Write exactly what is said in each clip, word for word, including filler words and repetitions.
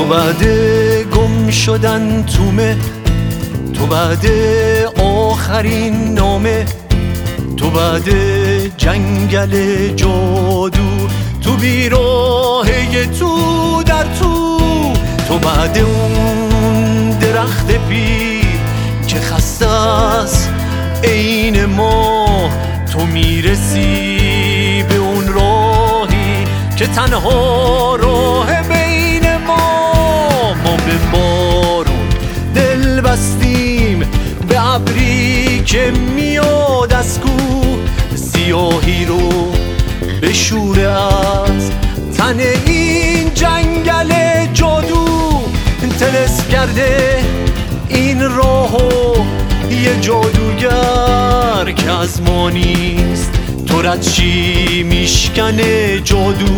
بعد گم شدن تومه، تو بعد آخرین نامه، تو بعد جنگل جادو، تو بیراهه تو در تو، تو بعد اون درخت پیر که خسته است عین ما، تو میرسی به اون راهی که تنها راه بین ما. ما به بارون دل بستیم، به ابری که میاد از کوه، سیاهی رو بشوره از تن این جنگل جادو. طلسم کرده این راهو یه جادوگر که از ما نیست، تو رد چی میشکنه جادو،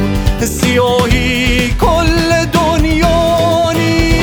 سیاهی کل دنیا نیست.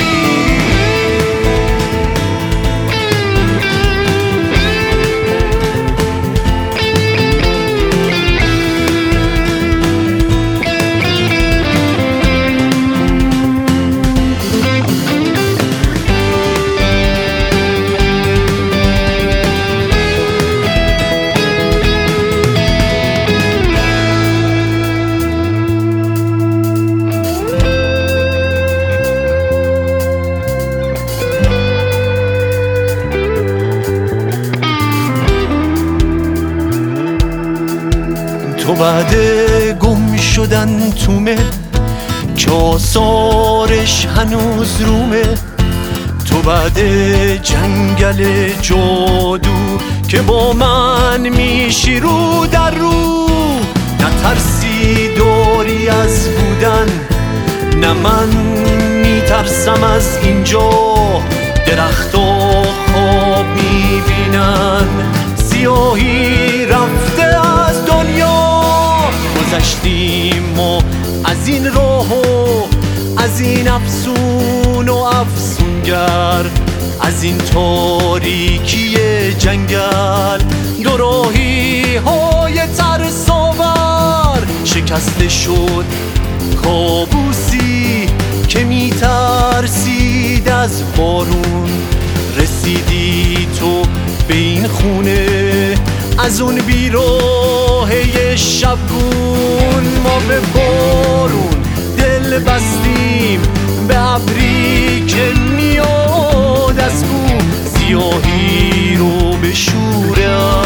تو بعد گم شدن تومه که آثارش هنوز رومه، تو بعد جنگل جادو که با من میشی رو در رو. نترسی داری از بودن، نه من میترسم از اینجا. درختا خواب میبینن، سیاهی رفته از دنیا. گذشتیم ما از این راه و از این افسون و افسونگر، از این تاریکی جنگل، دو راهی های ترساور. شکسته شد کابوسی که میترسید از بارون، رسیدی تو به این خونه از اون بیراهه شبگون. ما به بارون دل بستیم، به ابری که میاد از کو، سیاهی رو بشوره